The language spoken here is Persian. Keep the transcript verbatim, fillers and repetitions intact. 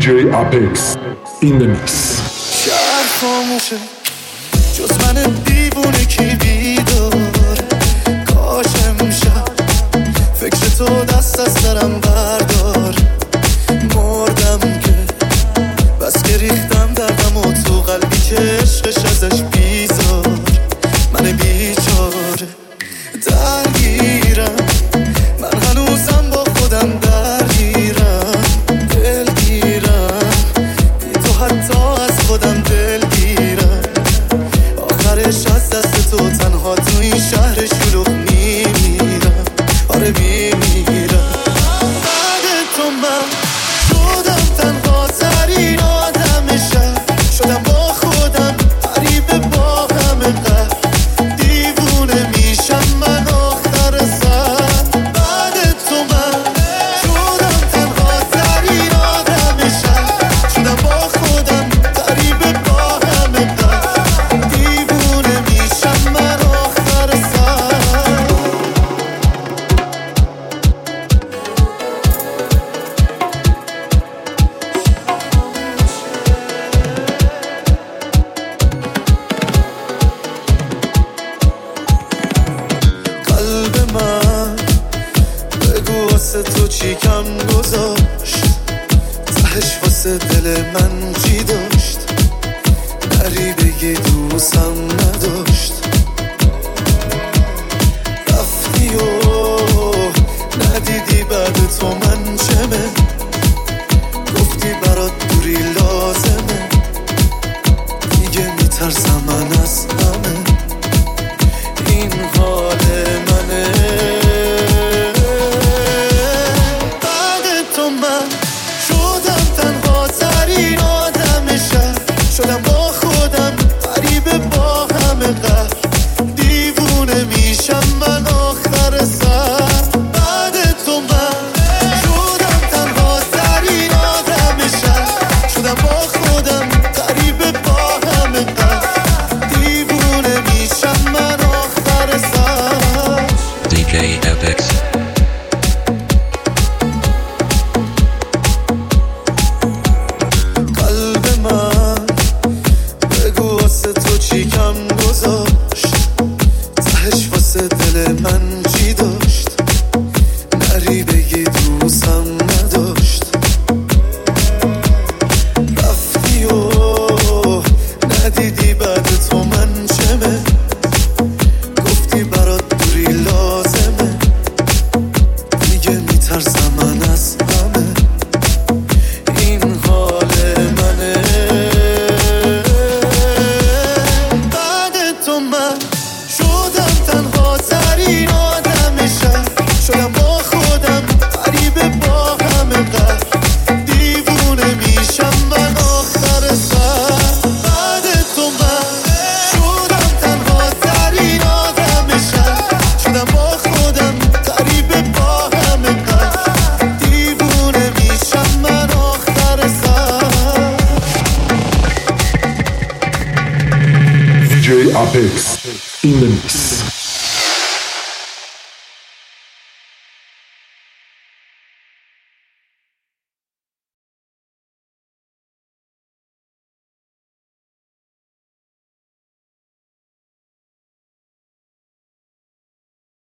دی جی Apex in the mix. شهر خاموشه جز من دیوونه کی بیدار، کاش امشب فکر تو دست از سرم بردار. مردم که بس که ریختم دردم و تو قلبی که عشقش ازش بیزار. من بیچاره درگیرم، من هنوزم با خودم درگیرم. دلگیرم بی تو حتی از خودم دلگیرم. آخرش از دست تو تنها تو این شهر شلوغ میمیرم. آره میمیرم. بعد تو من شدم تنها ترین آدم شهر. شدم با خودم غریبه با همه قهر. دیوونه میشم من آخر سر. بعد تو من شدم تنها ترین آدم شهر. شدم با خودم غریبه با همه قهر. دیوونه میشم من آخر سر. قلب من بگو واسه تو چی کم گذاشت، تهش واسه دل من چی داشت. نری بگی دوستم نداشت. رفتی و ندیدی بعد تو من چمه. گفتی برات دوری لازمه. دیگه میترسم من از همه. این حال منه. بعد تو من شدم تنها ترین آدم شهر. شدم با خودم غریبه با همه قهر. دیوونه میشم من آخر سر. بعد تو من شدم تنها ترین آدم شهر. شدم با خودم غریبه با همه قهر. دیوونه میشم من آخر سر. دی جی Apex. قلب من بگو واسه تو چی کم گذاشت، تهش واسه دل من چی داشت. نری بگی دوستم نداشت. رفتی و ندیدی بعد تو من چمه. گفتی برات دوری لازمه. دیگه میترسم من از همه. این حال منه. بعد تو من شدم تنها ترین آدم شهر. شدم با خودم غریبه با همه قهر. دیوونه میشم من آخر سر. بعد تو من شدم تنها ترین آدم شهر. شدم با خودم غریبه با همه قهر. دیوونه میشم من آخر سر. دی جی Apex in the mix.